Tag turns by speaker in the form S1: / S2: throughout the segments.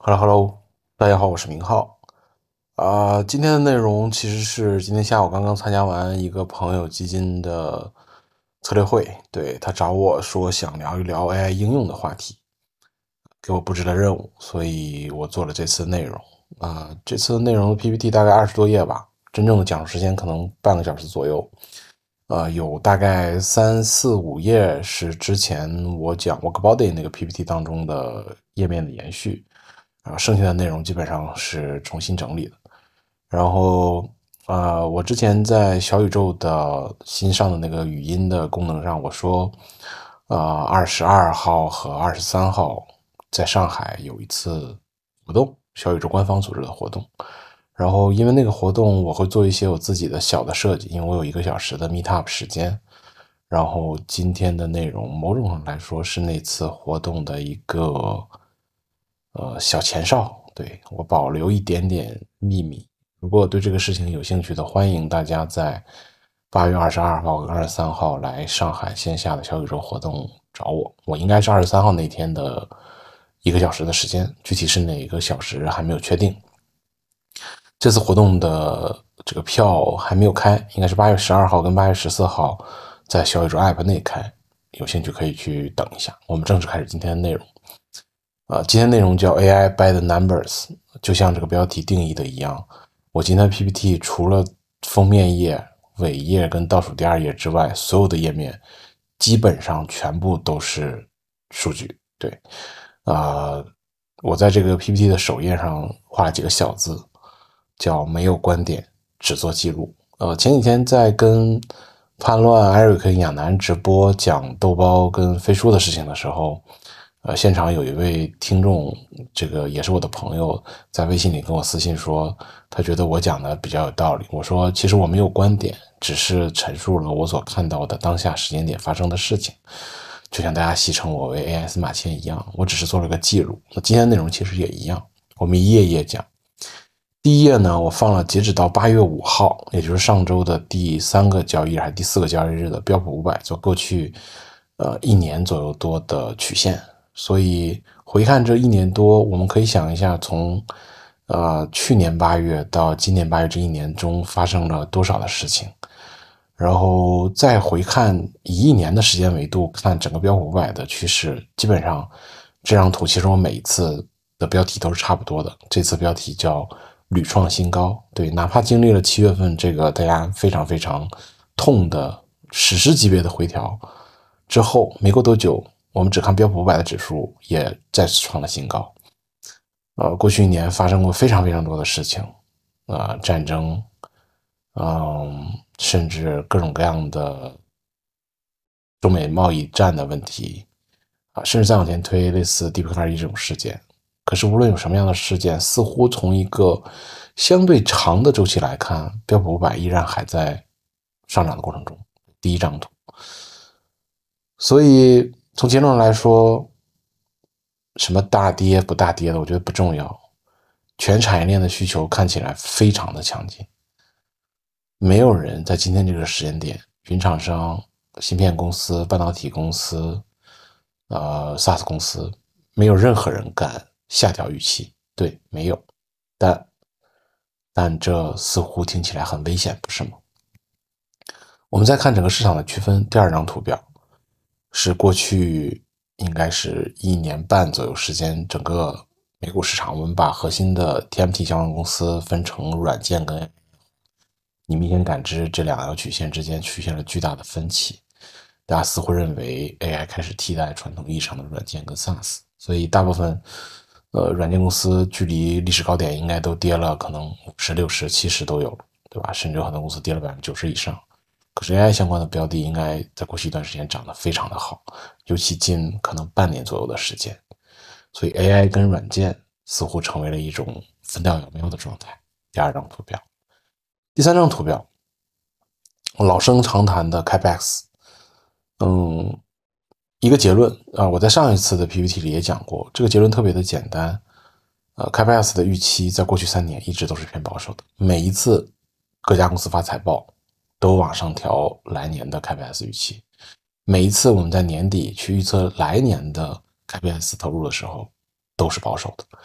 S1: Hello，大家好，我是明浩。今天的内容其实是今天下午刚刚参加完一个朋友基金的策略会，对，他找我说想聊一聊 AI 应用的话题，给我布置了任务，所以我做了这次内容。这次内容的 PPT 大概20多页吧，真正的讲述时间可能半个小时左右。有大概3、4、5页是之前我讲 Workbody 那个 PPT 当中的页面的延续，剩下的内容基本上是重新整理的。然后，我之前在小宇宙的新上的那个语音的功能上，我说，22号和23号在上海有一次活动，小宇宙官方组织的活动。然后因为那个活动，我会做一些我自己的小的设计，因为我有1个小时的 Meetup 时间。然后今天的内容，某种上来说是那次活动的一个小前哨，对，我保留一点点秘密。如果对这个事情有兴趣的，欢迎大家在8月22号和23号来上海线下的小宇宙活动找我。我应该是23号那天的1个小时的时间，具体是哪个小时还没有确定。这次活动的这个票还没有开，应该是8月12号跟8月14号在小宇宙 App 内开，有兴趣可以去等一下。我们正式开始今天的内容。今天内容叫 AI by the numbers， 就像这个标题定义的一样，我今天的 PPT 除了封面页、尾页跟倒数第2页之外，所有的页面基本上全部都是数据。对，我在这个 PPT 的首页上画了几个小字，叫没有观点，只做记录。前几天在跟叛乱、艾瑞克、亚楠直播讲豆包跟飞书的事情的时候，现场有一位听众，这个也是我的朋友，在微信里跟我私信说，他觉得我讲的比较有道理。我说，其实我没有观点，只是陈述了我所看到的当下时间点发生的事情，就像大家戏称我为 AI 司马迁一样，我只是做了个记录。那今天的内容其实也一样，我们一页一页讲。第一页呢，我放了截止到8月5号，也就是上周的第3个交易日还是第4个交易日的标普500，做过去1年左右多的曲线。所以回看这1年多，我们可以想一下，从去年8月到今年8月这1年中发生了多少的事情，然后再回看以1年的时间维度看整个标普500的趋势，基本上这张图其实我每一次的标题都是差不多的。这次标题叫屡创新高，对，哪怕经历了7月份这个大家非常非常痛的史诗级别的回调之后，没过多久，我们只看标普500的指数也再次创了新高。过去1年发生过非常非常多的事情，战争，甚至各种各样的中美贸易战的问题，甚至再往前推类似 DeepCurry 这种事件。可是无论有什么样的事件，似乎从一个相对长的周期来看，标普500依然还在上涨的过程中。第一张图。所以从结论来说，什么大跌不大跌的，我觉得不重要。全产业链的需求看起来非常的强劲，没有人在今天这个时间点，云厂商、芯片公司、半导体公司、SaaS 公司，没有任何人敢下调预期。对，没有。但这似乎听起来很危险，不是吗？我们再看整个市场的区分，第2张图表是过去应该是1年半左右时间，整个美股市场，我们把核心的 TMT 相关公司分成软件跟 AI， 你明显感知这2条曲线之间出现了巨大的分歧，大家似乎认为 AI 开始替代传统意义上的软件跟 SaaS， 所以大部分软件公司距离历史高点应该都跌了，可能50%、60%、70%都有了，对吧？甚至有很多公司跌了90%以上。可是 AI 相关的标的应该在过去一段时间涨得非常的好，尤其近可能半年左右的时间，所以 AI 跟软件似乎成为了一种分道扬镳的状态。第2张图表，第3张图表，老生常谈的 Capex，一个结论我在上一次的 PPT 里也讲过，这个结论特别的简单。Capex 的预期在过去3年一直都是偏保守的，每一次各家公司发财报都往上调来年的 Capex 预期，每一次我们在年底去预测来年的 Capex 投入的时候都是保守的。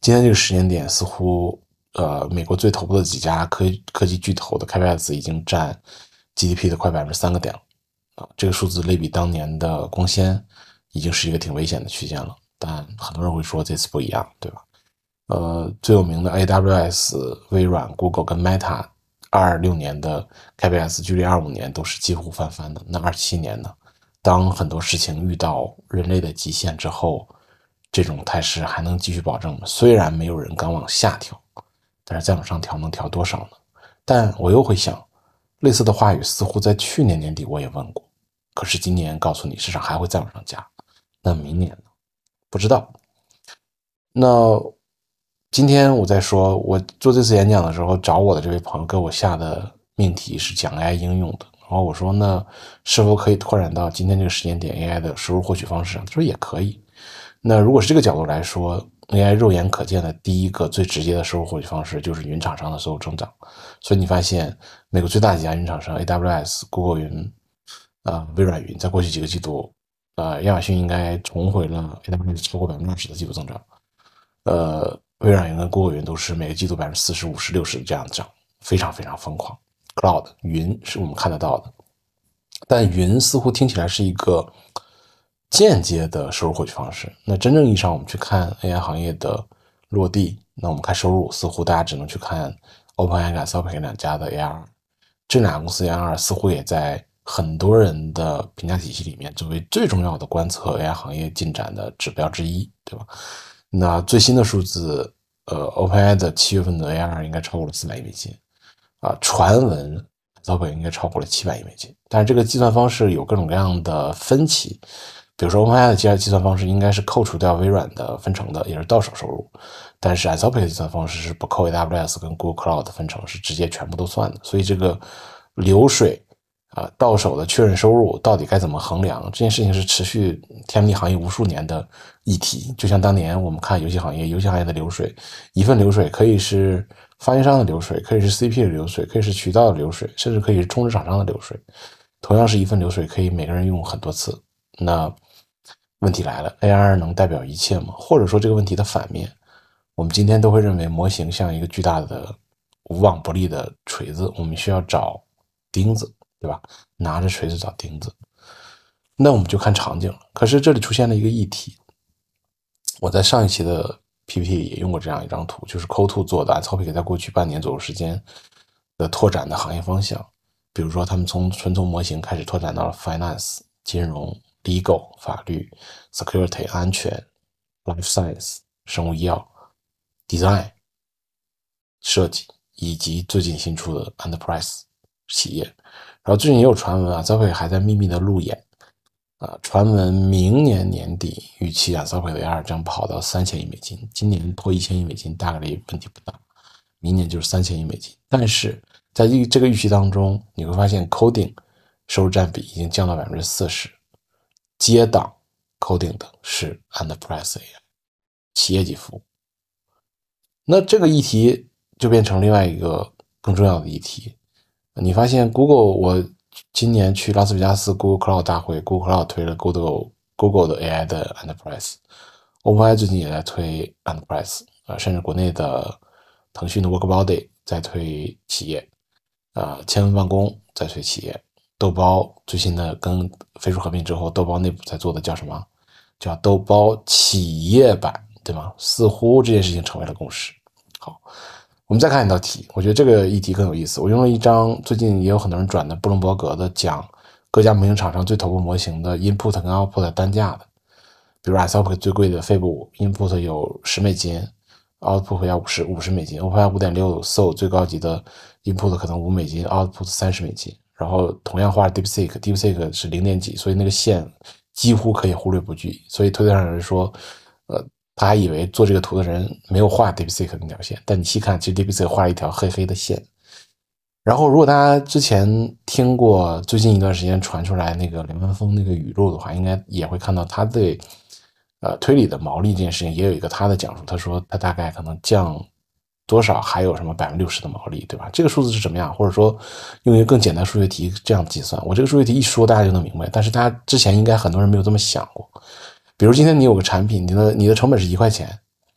S1: 今天这个时间点，似乎美国最头部的几家科技巨头的 CapEx 已经占 GDP 的快3%点了啊，这个数字类比当年的光纤，已经是一个挺危险的区间了。但很多人会说这次不一样，对吧？最有名的 AWS、微软、Google 跟 Meta， 26年的 CapEx 距离25年都是几乎翻番的。那27年呢？当很多事情遇到人类的极限之后，这种态势还能继续保证吗？虽然没有人敢往下调，但是再往上调能调多少呢？但我又会想，类似的话语似乎在去年年底我也问过，可是今年告诉你市场还会再往上加，那明年呢？不知道。那今天我在说，我做这次演讲的时候，找我的这位朋友给我下的命题是讲 AI 应用的，然后我说那是否可以拓展到今天这个时间点 AI 的收入获取方式上？他说也可以。那如果是这个角度来说， AI 肉眼可见的第一个最直接的收入获取方式就是云厂商的所有增长。所以你发现美国最大几家云厂商 AWS、Google 云、微软云，在过去几个季度，亚马逊应该重回了 AWS 超过20%的季度增长。微软云跟 Google 云都是每个季度40%、50%、60%这样涨，非常非常疯狂。Cloud 云是我们看得到的，但云似乎听起来是一个间接的收入获取方式。那真正意义上，我们去看 AI 行业的落地，那我们看收入，似乎大家只能去看 OpenAI 和 Anthropic 两家的 ARR。这两个公司 ARR 似乎也在很多人的评价体系里面作为最重要的观测 AI 行业进展的指标之一，对吧？那最新的数字，OpenAI 的7月份的 ARR 应该超过了400亿美金啊，传闻 Anthropic 应该超过了700亿美金。但是这个计算方式有各种各样的分歧，比如说 OpenAI 的计算方式应该是扣除掉微软的分成的，也是到手收入，但是 Anthropic 的计算方式是不扣 AWS 跟 Google Cloud 的分成，是直接全部都算的。所以这个流水到手的确认收入到底该怎么衡量？这件事情是持续 TMD 行业无数年的议题。就像当年我们看游戏行业的流水，一份流水可以是发行商的流水，可以是 CP 的流水，可以是渠道的流水，甚至可以是充值厂商的流水。同样是一份流水，可以每个人用很多次。那问题来了 ，ARR 能代表一切吗？或者说这个问题的反面，我们今天都会认为模型像一个巨大的无往不利的锤子，我们需要找钉子。对吧？拿着锤子找钉子，那我们就看场景了。可是这里出现了一个议题，我在上一期的 PPT 也用过这样一张图，就是 Coatue 做的 Anthropic 在过去半年左右时间的拓展的行业方向。比如说，他们纯从模型开始拓展到了 Finance、金融、Legal、法律、Security、安全、Life Science、生物医药、Design、设计，以及最近新出的 Enterprise 企业。然后最近也有传闻Anthropic还在秘密的路演传闻明年年底预期Anthropic的 ARR 将跑到3000亿美金，今年破1000亿美金大概率问题不大，明年就是3000亿美金。但是在这个预期当中，你会发现 Coding 收入占比已经降到40%，接档 Coding 的是 Enterprise AI 企业级服务。那这个议题就变成另外一个更重要的议题。你发现 Google， 我今年去拉斯维加斯 Google Cloud 大会 ，Google Cloud 推了 Google 的 AI 的 Enterprise，OpenAI 最近也在推 Enterprise，甚至国内的腾讯的 Workbody 在推企业，千问万工在推企业，豆包最新的跟飞书合并之后，豆包内部在做的叫什么？叫豆包企业版，对吗？似乎这件事情成为了共识。好。我们再看一道题，我觉得这个议题更有意思。我用了一张最近也有很多人转的布隆伯格的讲各家模型厂商最头部模型的 input 跟 output 单价的，比如 Anthropic 最贵的 Fable input 有10美金 ，output 要50美金 ，OpenAI 5.6 Soul 最高级的 input 可能5美金 ，output 30美金。然后同样画 DeepSeek 是0点几，所以那个线几乎可以忽略不计。所以推特上有人说，他还以为做这个图的人没有画 DeepSeek 那条线，但你细看，其实 DeepSeek 画了一条黑黑的线。然后，如果大家之前听过最近一段时间传出来那个梁文峰那个语录的话，应该也会看到他对推理的毛利这件事情也有一个他的讲述。他说他大概可能降多少，还有什么60%的毛利，对吧？这个数字是什么样？或者说用一个更简单数学题这样计算，我这个数学题一说大家就能明白。但是大家之前应该很多人没有这么想过。比如今天你有个产品，你的成本是1块钱，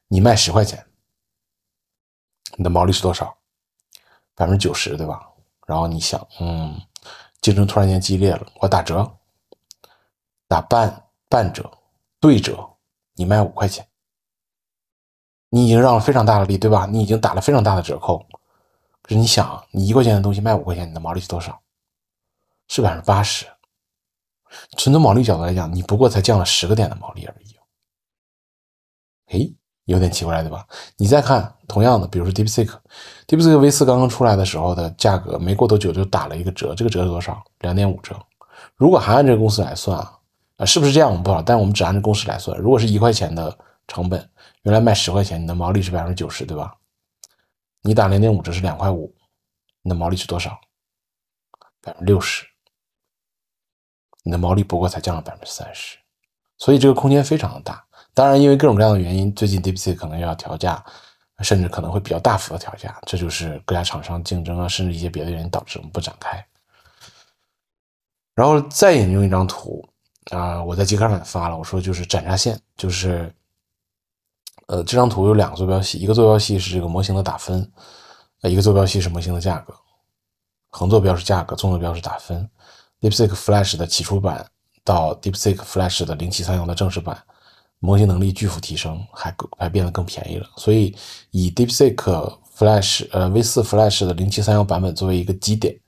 S1: 你卖10块钱，你的毛利是多少？90%，对吧？然后你想，竞争突然间激烈了，我打折，打半折，对折，你卖5块钱，你已经让了非常大的利，对吧？你已经打了非常大的折扣。可是你想，你1块钱的东西卖5块钱，你的毛利是多少？是80%。纯从毛利角度来讲，你不过才降了10个点的毛利而已。诶，有点奇怪，对吧？你再看同样的，比如说 DeepSeek V4 刚刚出来的时候的价格，没过多久就打了一个折，这个折是多少？2.5折。如果还按这个公式来算是不是这样我们不知道，但我们只按这个公式来算，如果是1块钱的成本，原来卖10块钱，你的毛利是90%，对吧？你打0.5折是2块5，你的毛利是多少？60%。你的毛利不过才降了30%，所以这个空间非常的大。当然，因为各种各样的原因，最近 DeepSeek 可能要调价，甚至可能会比较大幅的调价，这就是各家厂商竞争甚至一些别的原因导致我们不展开。然后再引用一张图我在极客上发了，我说就是斩杀线，就是这张图有2个坐标系，一个坐标系是这个模型的打分，一个坐标系是模型的价格，横坐标是价格，纵坐标是打分。DeepSeek Flash 的起初版到 DeepSeek Flash 的0731的正式版，模型能力巨幅提升，还变得更便宜了。所以以 DeepSeek Flash V4 Flash 的0731版本作为一个基点，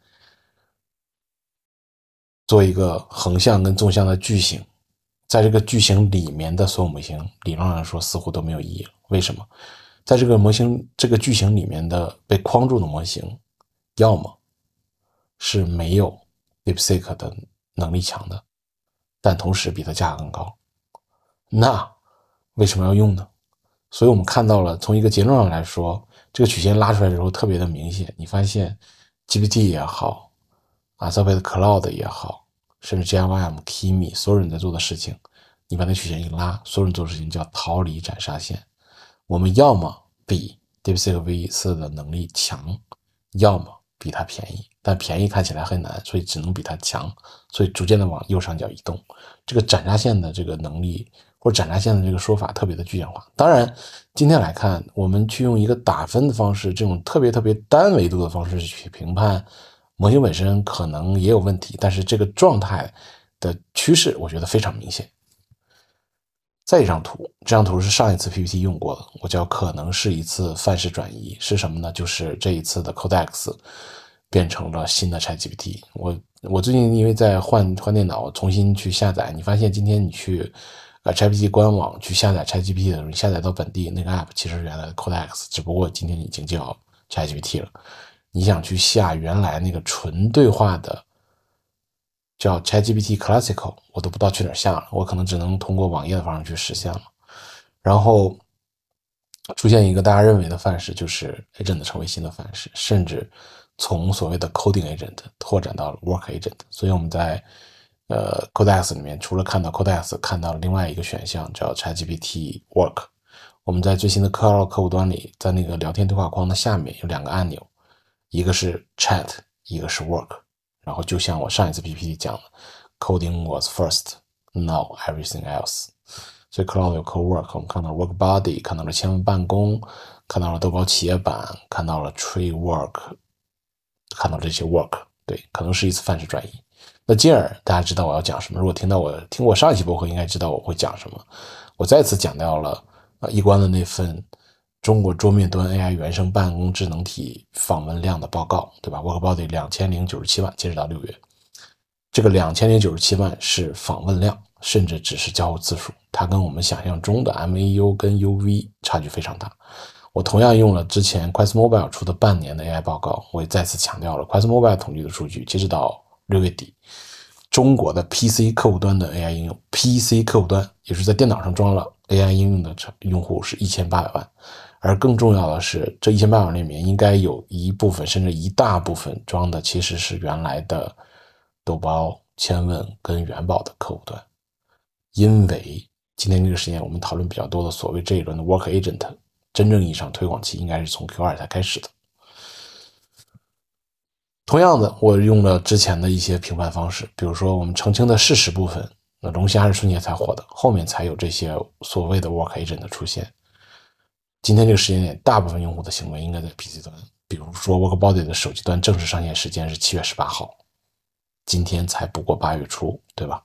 S1: 做一个横向跟纵向的矩形，在这个矩形里面的所有模型理论上来说似乎都没有意义了。为什么？在这个模型这个矩形里面的被框住的模型，要么是没有 DeepSeek 的能力强的，但同时比它价格更高，那为什么要用呢？所以我们看到了，从一个结论上来说，这个曲线拉出来之后特别的明显。你发现 GPT 也好，Alphabet Cloud 也好，甚至 JVM、Kimi 所有人在做的事情，你把那曲线一拉，所有人做的事情叫逃离斩杀线。我们要么比 DeepSeek V4 的能力强，要么比它便宜，但便宜看起来很难，所以只能比它强，所以逐渐的往右上角移动。这个斩杀线的这个能力或者斩杀线的这个说法特别的具象化。当然，今天来看，我们去用一个打分的方式，这种特别单维度的方式去评判模型本身，可能也有问题，但是这个状态的趋势，我觉得非常明显。再一张图，这张图是上一次 PPT 用过的，我叫可能是一次范式转移，是什么呢？就是这一次的 Codex 变成了新的 ChatGPT。我最近因为在换电脑，重新去下载，你发现今天你去ChatGPT 官网去下载 ChatGPT 的时候，你下载到本地那个 app 其实是原来的 Codex， 只不过今天已经叫 ChatGPT 了。你想去下原来那个纯对话的叫 ChatGPT Classical， 我都不知道去哪儿下了，我可能只能通过网页的方式去实现了。然后出现一个大家认为的范式，就是 agent 成为新的范式，甚至从所谓的 coding agent 拓展到了 work agent。所以我们在Codex 里面除了看到 Codex， 看到了另外一个选项叫 ChatGPT Work。我们在最新的客户端里，在那个聊天对话框的下面有2个按钮，一个是 Chat， 一个是 Work。然后就像我上一次 PPT 讲的 ，Coding was first, now everything else。所以 Cloud 有 Co-work， 我们看到 Work Body， 看到了千问办公，看到了豆包企业版，看到了 Tree Work， 看到这些 Work， 对，可能是一次范式转移。那进而大家知道我要讲什么，如果听过上一期播客，应该知道我会讲什么。我再次讲到了易观的那份中国桌面端 AI 原生办公智能体访问量的报告，对吧 ？Workbody 2097万，截止到6月。这个2097万是访问量，甚至只是交互次数，它跟我们想象中的 MAU 跟 UV 差距非常大。我同样用了之前 QuestMobile 出的半年的 AI 报告，我也再次强调了 QuestMobile 统计的数据，截止到6月底，中国的 PC 客户端的 AI 应用 ，PC 客户端也是在电脑上装了 AI 应用的用户是1800万，而更重要的是，这1800万里面应该有一部分甚至一大部分装的其实是原来的豆包、千问跟元宝的客户端，因为今天这个时间我们讨论比较多的所谓这一轮的 Work Agent， 真正意义上推广期应该是从 Q2 才开始的。同样的，我用了之前的一些评判方式，比如说我们澄清的事实部分，那龙虾是春节才火的，后面才有这些所谓的 Work Agent 的出现。 今天这个时间点，大部分用户的行为应该在 PC 端。比如说 Workbody 的手机端正式上线时间是7月18号，今天才不过8月初，对吧？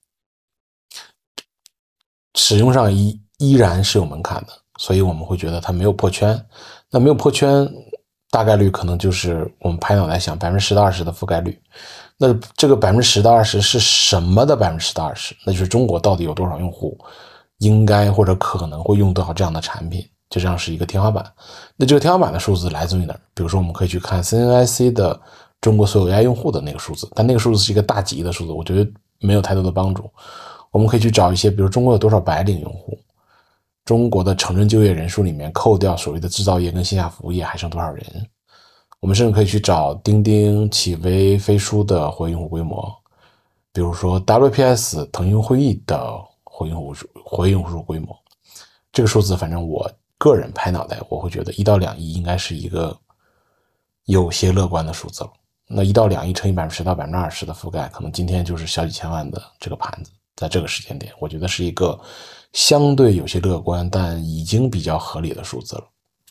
S1: 使用上依然是有门槛的，所以我们会觉得它没有破圈。那没有破圈，大概率可能就是我们拍脑袋想10%到20%的覆盖率。那这个10%到20%是什么的10%到20%？那就是中国到底有多少用户应该或者可能会用到这样的产品，就这样是一个天花板。那这个天花板的数字来自于哪儿？比如说我们可以去看 CNIC 的中国所有 AI 用户的那个数字，但那个数字是一个大几的数字，我觉得没有太多的帮助。我们可以去找一些，比如中国有多少白领用户，中国的城镇就业人数里面扣掉所谓的制造业跟线下服务业还剩多少人。我们甚至可以去找钉钉、企微、飞书的活跃用户规模，比如说 WPS 腾讯会议的活跃用户数规模。这个数字反正我个人拍脑袋我会觉得1到2亿应该是一个有些乐观的数字了。那1到2亿乘以10%到20%的覆盖，可能今天就是小几千万的这个盘子。在这个时间点，我觉得是一个相对有些乐观但已经比较合理的数字了。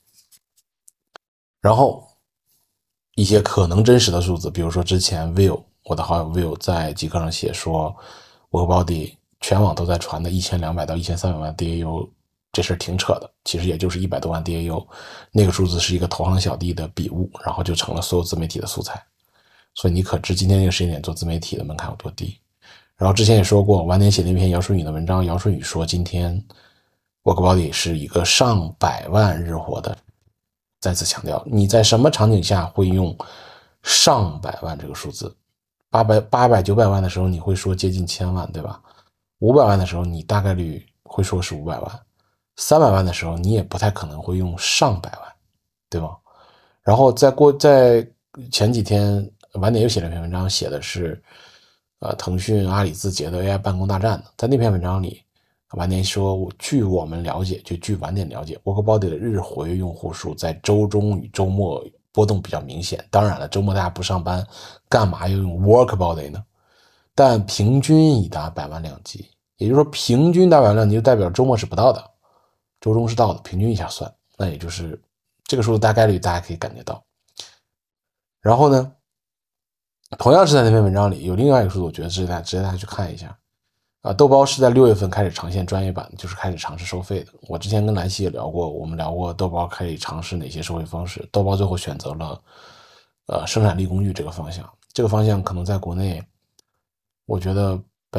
S1: 然后一些可能真实的数字，比如说之前 Will 我的好友 Will 在极客上写说 Workbody 全网都在传的1200到1300万 DAU， 这事挺扯的，其实也就是100多万 DAU， 那个数字是一个投行小弟的笔误，然后就成了所有自媒体的素材。所以你可知今天这个时间点做自媒体的门槛有多低。然后之前也说过，晚点写那篇姚顺宇的文章，姚顺宇说今天 Workbody 是一个上百万日活的。再次强调，你在什么场景下会用上百万这个数字？800、900万的时候你会说接近1000万，对吧？500万的时候你大概率会说是500万，300万的时候你也不太可能会用上百万，对吗？然后在前几天晚点又写了一篇文章，写的是腾讯、阿里、字节的 AI 办公大战的。在那篇文章里，晚点说，据我们了解，就据晚点了解 ，Workbody 的日活跃用户数在周中与周末波动比较明显。当然了，周末大家不上班，干嘛要用 Workbody 呢？但平均已达100万量级，也就是说，平均达100万量级就代表周末是不到的，周中是到的，平均一下算，那也就是这个数字大概率大家可以感觉到。然后呢，同样是在那篇文章里有另外一个数字，我觉得值得大家去看一下。豆包是在6月份开始长线专业版，就是开始尝试收费的。我之前跟兰溪也聊过，我们聊过豆包可以尝试哪些收费方式。豆包最后选择了生产力工具这个方向。这个方向可能在国内，我觉得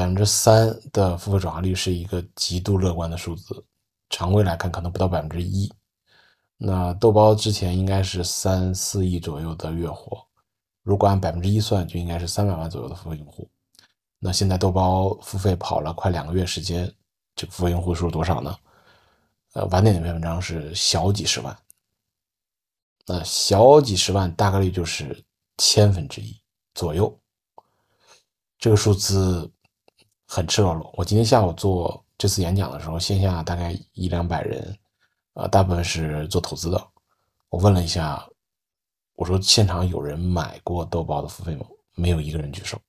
S1: 3%的付费转化率是一个极度乐观的数字，常规来看可能不到1%。那豆包之前应该是3、4亿左右的月活，如果按1%算，就应该是300万左右的付费用户。那现在豆包付费跑了快2个月时间，这个付费用户数多少呢？晚点那篇文章是小几十万，那小几十万大概率就是1/1000左右，这个数字很赤裸裸。我今天下午做这次演讲的时候，线下大概100-200人，大部分是做投资的。我问了一下，我说现场有人买过豆包的付费吗？没有一个人举手。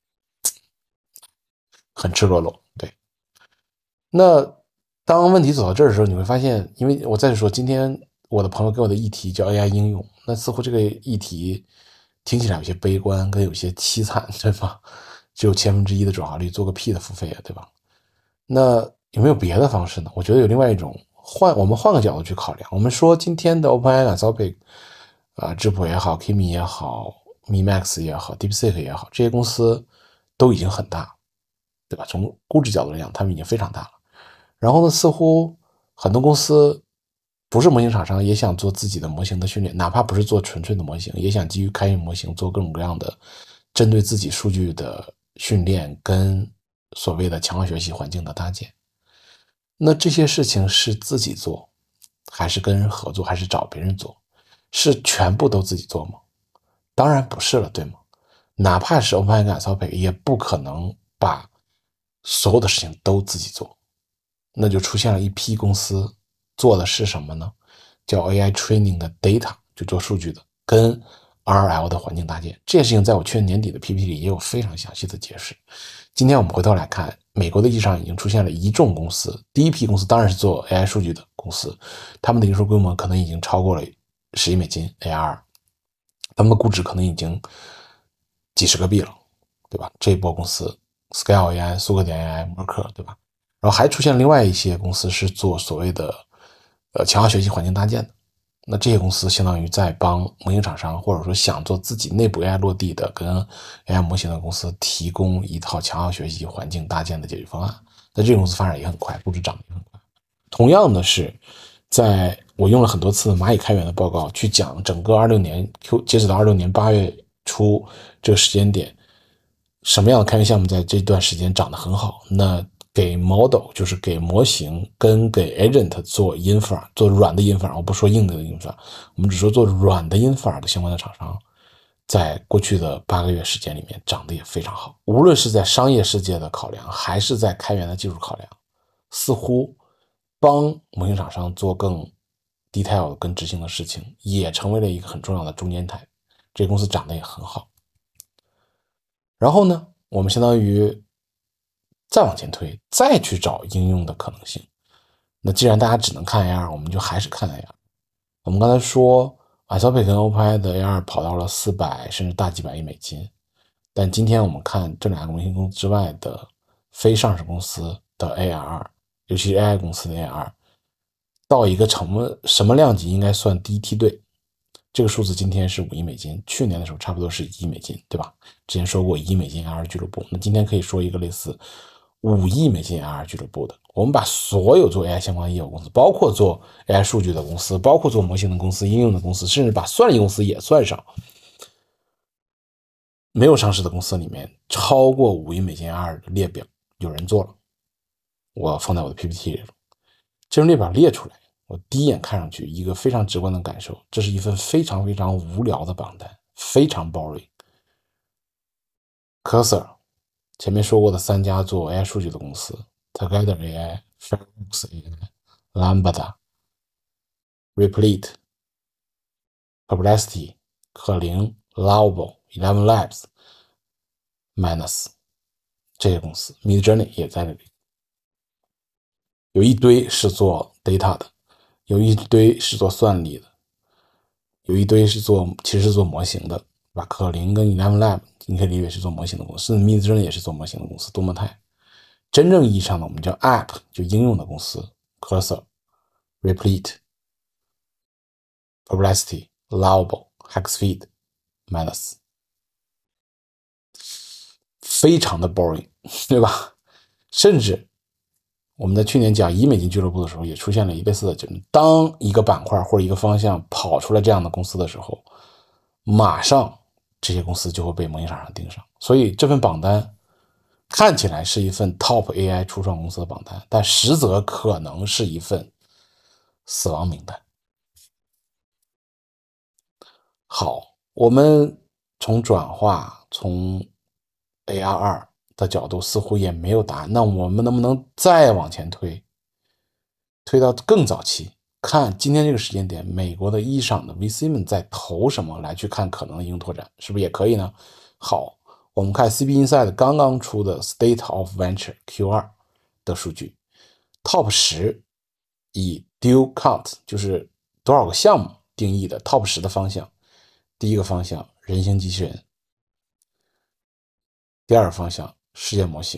S1: 很赤裸裸，对。那当问题走到这儿的时候，你会发现，因为我再说，今天我的朋友给我的议题叫 AI 应用，那似乎这个议题听起来有些悲观，跟有些凄惨，对吧？只有1/1000的转化率，做个屁的付费啊，对吧？那有没有别的方式呢？我觉得有另外一种，我们换个角度去考量。我们说今天的 OpenAI、Anthropic 智谱也好 Kimi 也好 MiMax 也好 DeepSeek 也好，这些公司都已经很大，对吧？从估值角度来讲，他们已经非常大了。然后呢，似乎很多公司不是模型厂商，也想做自己的模型的训练，哪怕不是做纯粹的模型，也想基于开源模型做各种各样的针对自己数据的训练跟所谓的强化学习环境的搭建。那这些事情是自己做，还是跟人合作，还是找别人做？是全部都自己做吗？当然不是了，对吗？哪怕是 OpenAI、Anthropic 也不可能把所有的事情都自己做。那就出现了一批公司做的是什么呢？叫 AI training 的 data， 就做数据的，跟 RL 的环境搭建。这件事情在我去年年底的 PPT 里也有非常详细的解释。今天我们回头来看， 美国的地上已经出现了一众公司，第一批公司当然是做 AI 数据的公司，他们的营收规模可能已经超过了10亿美金 ARR， 他们的估值可能已经几十个币了，对吧？这一波公司 Scale AI、苏格点 AI、默克，对吧？然后还出现另外一些公司是做所谓的强化学习环境搭建的，那这些公司相当于在帮模型厂商或者说想做自己内部 AI 落地的跟 AI 模型的公司提供一套强化学习环境搭建的解决方案。那这个公司发展也很快，估值涨得也很快。同样的是，在我用了很多次蚂蚁开源的报告去讲整个26年截止到26年8月初这个时间点，什么样的开源项目在这段时间涨得很好？那给 model 就是给模型跟给 agent 做 infra 做软的 infra， 我不说硬的 infra， 我们只说做软的 infra 的相关的厂商，在过去的8个月时间里面涨得也非常好。无论是在商业世界的考量，还是在开源的技术考量，似乎帮模型厂商做更 detail 跟执行的事情，也成为了一个很重要的中间台。这个公司涨得也很好。然后呢，我们相当于再往前推，再去找应用的可能性。那既然大家只能看 AR， 我们就还是看 AR。我们刚才说 Anthropic 跟 OpenAI 的 AR 跑到了400甚至大几百亿美金，但今天我们看这两个模型公司之外的非上市公司的 AR， 尤其是 AI 公司的 AR， 到一个什么量级应该算第一梯队。这个数字今天是5亿美金，去年的时候差不多是1亿美金，对吧？之前说过1亿美金 AR 俱乐部，那今天可以说一个类似5亿美金 AR 俱乐部的。我们把所有做 AI 相关业务公司，包括做 AI 数据的公司，包括做模型的公司、应用的公司，甚至把算力公司也算上，没有上市的公司里面超过5亿美金 AR 的列表有人做了，我放在我的 PPT 里了。这种列表列出来，我第一眼看上去一个非常直观的感受，这是一份非常非常无聊的榜单，非常 boring。Cursor 前面说过的3家做 AI 数据的公司 Together AI、Fairbox AI、Lambda、Replete、Perplexity、可灵、Lovable、Eleven Labs、Manus 这些公司 ，Midjourney 也在这里。有一堆是做 data 的，有一堆是做算力的，有一堆是其实是做模型的，把可灵跟 Eleven Lab 你可以理解是做模型的公司，甚至 Midjourney 也是做模型的公司，多模态。真正意义上的我们叫 App 就应用的公司 Cursor、Replete、Perplexity、Lovable、Hackspeed、Manus， 非常的 boring， 对吧？甚至我们在去年讲1亿美金俱乐部的时候，也出现了类似的，就是当一个板块或者一个方向跑出来这样的公司的时候，马上这些公司就会被模型厂商盯上。所以这份榜单看起来是一份 Top AI 初创公司的榜单，但实则可能是一份死亡名单。好，我们从转化，从 AR2 的角度似乎也没有答案，那我们能不能再往前推，推到更早期，看今天这个时间点，美国的一厂的 VC 们在投什么，来去看可能的应用拓展，是不是也可以呢？好，我们看 CB Insight 刚刚出的 State of Venture Q2 的数据 ，Top 10以 Deal Count 就是多少个项目定义的 Top 10的方向，第一个方向人形机器人，第二个方向世界模型，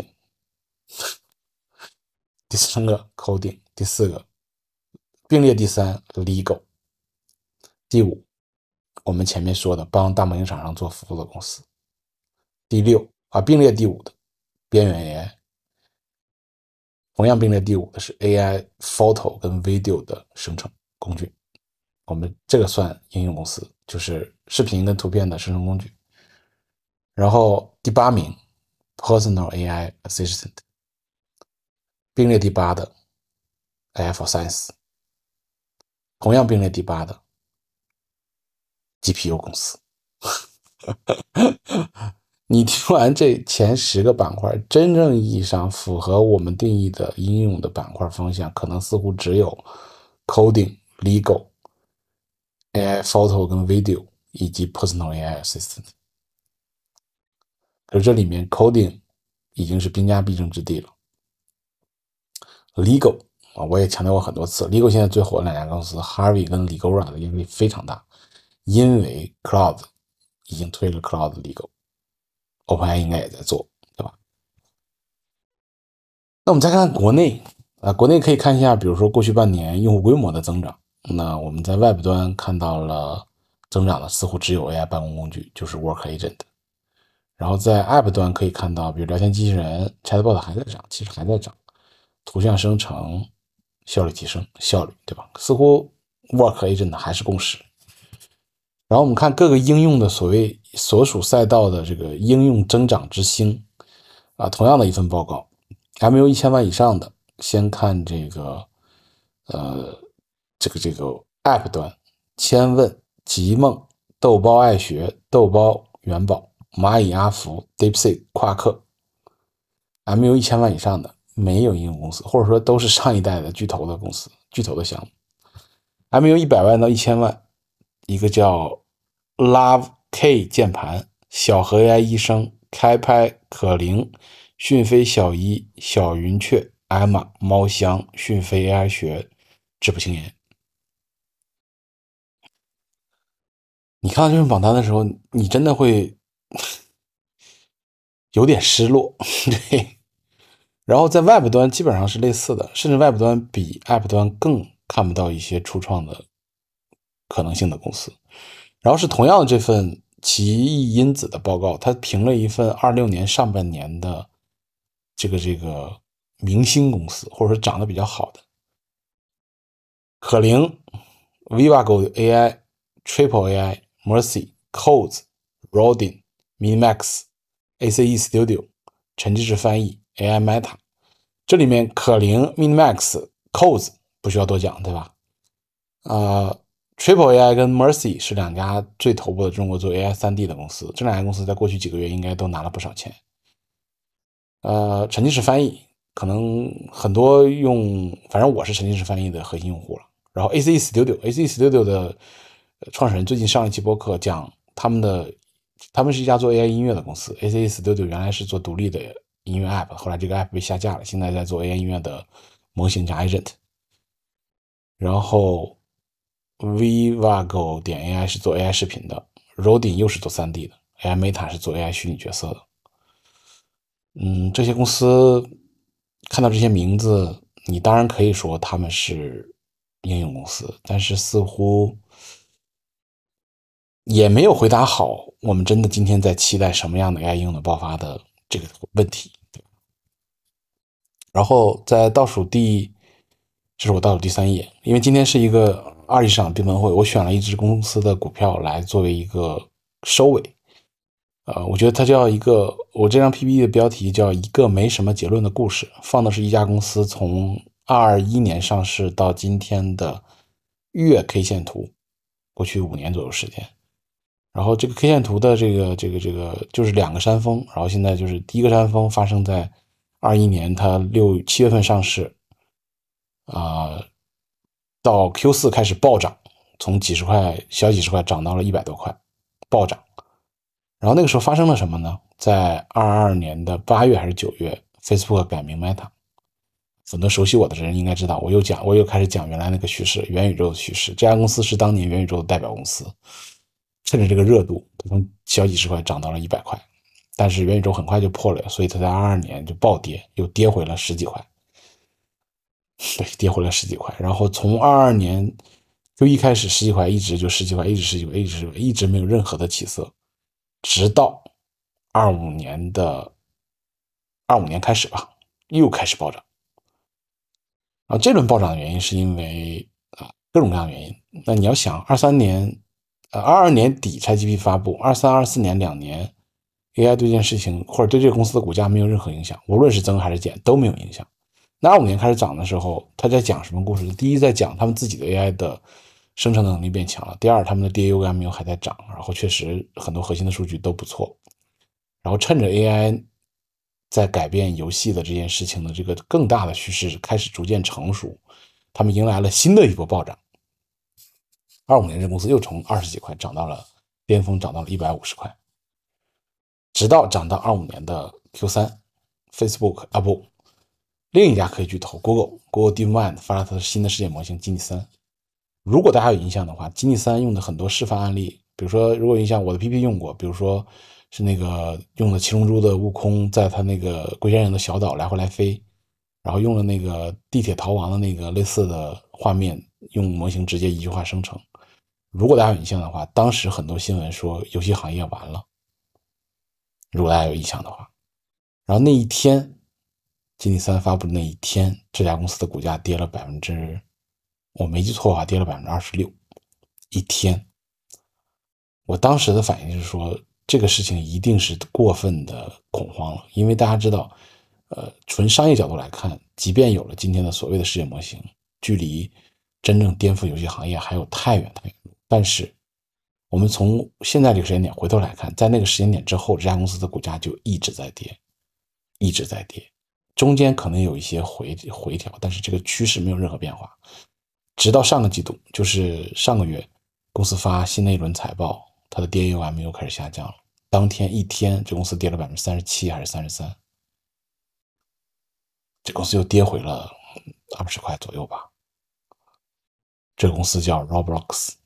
S1: 第3个 Coding， 第4个并列第3 Legal， 第5我们前面说的帮大模型厂商做服务的公司，第6并列第5的边缘 AI， 同样并列第5的是 AI Photo 跟 Video 的生成工具，我们这个算应用公司，就是视频跟图片的生成工具。然后第8名 Personal AI Assistant， 并列第8的 AI for Science， 同样并列第8的 GPU 公司。你听完这前10个板块，真正意义上符合我们定义的应用的板块方向，可能似乎只有 Coding、Legal、AI Photo 跟 Video 以及 Personal AI Assistant。可是这里面 Coding 已经是兵家必争之地了， Legal 啊，我也强调过很多次，Legal 现在最火的两家公司 Harvey 跟 Legora 的压力非常大，因为 Cloud 已经推了 Cloud Legal，OpenAI 应该也在做，对吧？那我们再看看国内国内可以看一下，比如说过去半年用户规模的增长。那我们在 Web 端看到了增长的似乎只有 AI 办公工具，就是 Work Agent。然后在 App 端可以看到，比如聊天机器人 Chatbot 还在涨，其实还在涨，图像生成效率提升，效率对吧？似乎 Work Agent 还是共识。然后我们看各个应用的所属赛道的这个应用增长之星同样的一份报告 ，MU 1000万以上的，先看这个 App 端，千问、极梦、豆包爱学、豆包元宝、蚂蚁阿福、DeepSeek、夸克 ，MU 1000万以上的没有应用公司，或者说都是上一代的巨头的公司、巨头的项目。MU 100万到1000万，一个叫 Love K 键盘、小河 AI 医生、开拍、可灵、讯飞小一、小云雀、艾玛、猫香、讯飞 AI 学、质朴轻言。你看到这份榜单的时候，你真的会有点失落，对。然后在 Web 端基本上是类似的，甚至 Web 端比 App 端更看不到一些初创的可能性的公司。然后是同样的这份奇异因子的报告，它评了一份26年上半年的这个明星公司，或者说涨得比较好的，可灵、Vivago AI、Triple AI、Mercy、Codes、Rodin、Minimax、ACE Studio、陈志志翻译、AI Meta。这里面可灵、Minimax、Codes 不需要多讲，对吧？Triple AI 跟 Mercy 是两家最头部的中国做 AI 3D 的公司，这两家公司在过去几个月应该都拿了不少钱。沉浸式翻译可能很多用，反正我是沉浸式翻译的核心用户了。然后 ACE Studio 的创始人最近上一期播客讲他们是一家做 AI 音乐的公司。ACE Studio 原来是做独立的音乐 App， 后来这个 App 被下架了，现在在做 AI 音乐的模型加 Agent。然后 Vivago 点 AI 是做 AI 视频的 ，Rodin 又是做3D 的 ，AI Meta 是做 AI 虚拟角色的。这些公司看到这些名字，你当然可以说他们是应用公司，但是似乎也没有回答好我们真的今天在期待什么样的 AI 应用的爆发的这个问题。然后在这是我倒数第3页，因为今天是一个20场闭门会，我选了一只公司的股票来作为一个收尾。我觉得它叫我这张 PPT 的标题叫一个没什么结论的故事，放的是一家公司从21年上市到今天的月 K 线图，过去5年左右时间。然后这个 K 线图的这个就是2个山峰，然后现在就是第一个山峰发生在21年，它6、7月份上市，到 Q4 开始暴涨，从几十块小几十块涨到了100多块，暴涨。然后那个时候发生了什么呢？在22年的8月还是9月 ，Facebook 改名 Meta。很多熟悉我的人应该知道，我又开始讲原来那个叙事，元宇宙的叙事。这家公司是当年元宇宙的代表公司，趁着这个热度，从小几十块涨到了100块。但是元宇宙很快就破了，所以它在22年就暴跌，又跌回了十几块。对，跌回了十几块。然后从22年就一开始十几块，一直就十几块，一直十几块，一直没有任何的起色。直到25年开始吧，又开始暴涨。这轮暴涨的原因是因为各种各样的原因。那你要想22年底 ChatGPT 发布，23、24年2年 AI 对这件事情或者对这个公司的股价没有任何影响，无论是增还是减都没有影响。那25年开始涨的时候，他在讲什么故事？第一，在讲他们自己的 AI 的生成能力变强了；第二，他们的 DAU 跟 MAU 还在涨，然后确实很多核心的数据都不错。然后趁着 AI 在改变游戏的这件事情的这个更大的趋势开始逐渐成熟，他们迎来了新的一波暴涨。25年这公司又从20几块涨到了巅峰，涨到了150块，直到涨到25年的 Q3 ，Facebook 另一家科技巨头 Google DeepMind 发了它的新的世界模型 Genie3。如果大家有印象的话，Genie3用的很多示范案例，比如说如果有印象，我的 PPT 用过，比如说是那个用的七龙珠的悟空在他那个龟仙人的小岛来回来飞，然后用了那个地铁逃亡的那个类似的画面，用模型直接一句话生成。如果大家有印象的话，当时很多新闻说游戏行业完了，如果大家有印象的话。然后那一天，Genie3发布的那一天，这家公司的股价跌了我没记错的话，跌了26%，一天。我当时的反应就是说，这个事情一定是过分的恐慌了，因为大家知道，纯商业角度来看，即便有了今天的所谓的世界模型，距离真正颠覆游戏行业还有太远太远。但是，我们从现在这个时间点回头来看，在那个时间点之后，这家公司的股价就一直在跌，一直在跌，中间可能有一些回调，但是这个趋势没有任何变化。直到上个季度，就是上个月，公司发新的一轮财报，它的 DAUM 又开始下降了。当天一天，这公司跌了37%还是33%，这公司又跌回了20块左右吧。这个公司叫 Roblox。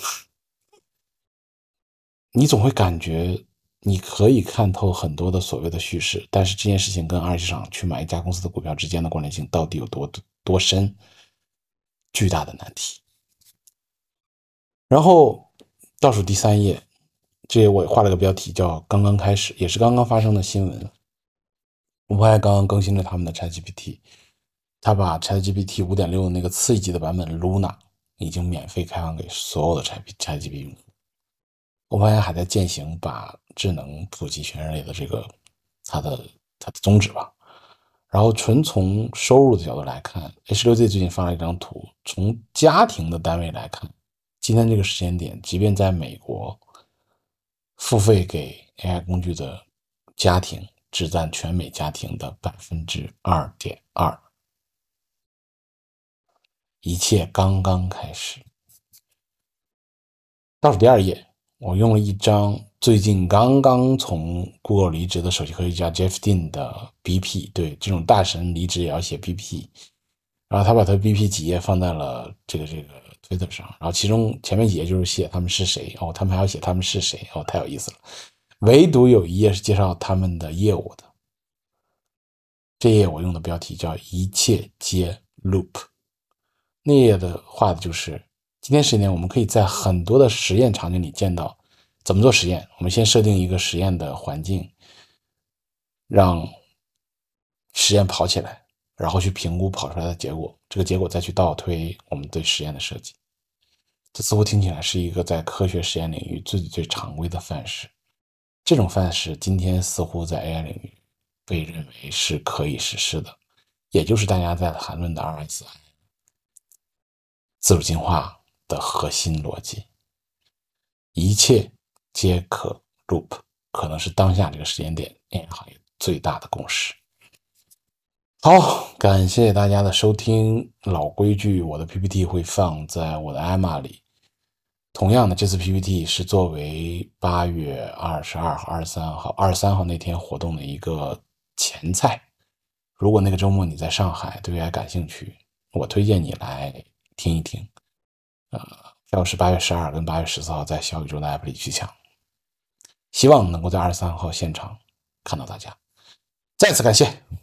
S1: 你总会感觉你可以看透很多的所谓的叙事，但是这件事情跟二级市场去买一家公司的股票之间的关联性到底有多深，巨大的难题。然后倒数第3页，这我画了个标题叫刚刚开始，也是刚刚发生的新闻。OpenAI刚刚更新了他们的 ChatGPT， 他把 ChatGPT 5.6 的那个次一级的版本 Luna 已经免费开放给所有的 ChatGPT 用户。OpenAI还在践行把智能普及全人类的这个它的宗旨吧。然后纯从收入的角度来看， H6Z 最近发了一张图，从家庭的单位来看，今天这个时间点，即便在美国，付费给 AI 工具的家庭只占全美家庭的 2.2%， 一切刚刚开始。倒数第2页，我用了一张最近刚刚从 Google 离职的首席科学家 Jeff Dean 的 BP， 对，这种大神离职也要写 BP， 然后他把他的 BP 几页放在了这个 Twitter 上，然后其中前面几页就是写他们是谁，他们还要写他们是谁，太有意思了。唯独有一页是介绍他们的业务的，这页我用的标题叫一切皆 Loop， 那页的画的就是今天时间点我们可以在很多的实验场景里见到怎么做实验。我们先设定一个实验的环境，让实验跑起来，然后去评估跑出来的结果，这个结果再去倒推我们对实验的设计。这似乎听起来是一个在科学实验领域最常规的范式。这种范式今天似乎在 AI 领域被认为是可以实施的，也就是大家在谈论的 RSI 自主进化的核心逻辑。一切皆可 loop， 可能是当下这个时间点 AI 行业最大的共识。好，感谢大家的收听。老规矩，我的 PPT 会放在我的 Emma 里。同样的，这次 PPT 是作为8月22号、23号那天活动的一个前菜。如果那个周末你在上海对 AI 感兴趣，我推荐你来听一听。票是8月12跟8月14号在小宇宙的 App 里去抢，希望能够在23号现场看到大家。再次感谢。